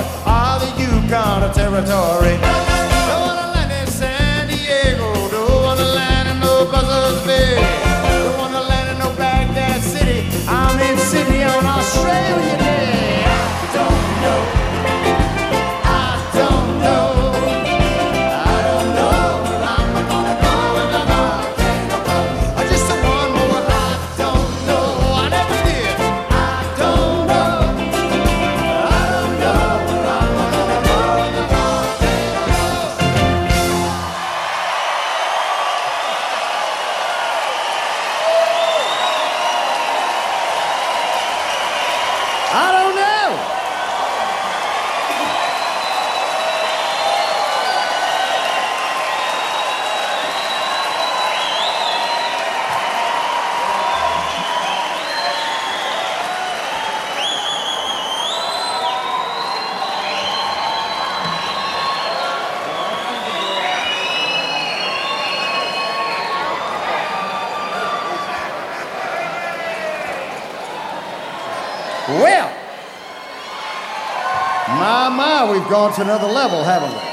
part of the Yukon territory. Don't wanna land in San Diego, don't wanna land in no Buzzards Bay, don't wanna land in no Baghdad City. I'm in Sydney on Australia Day. I don't know. I don't know. I don't know where I'm gonna go when the volcano comes. I just one more. I don't know. I never did. I don't know. I don't know where I'm gonna go when the volcano comes. I don't know. Well, my, we've gone to another level, haven't we?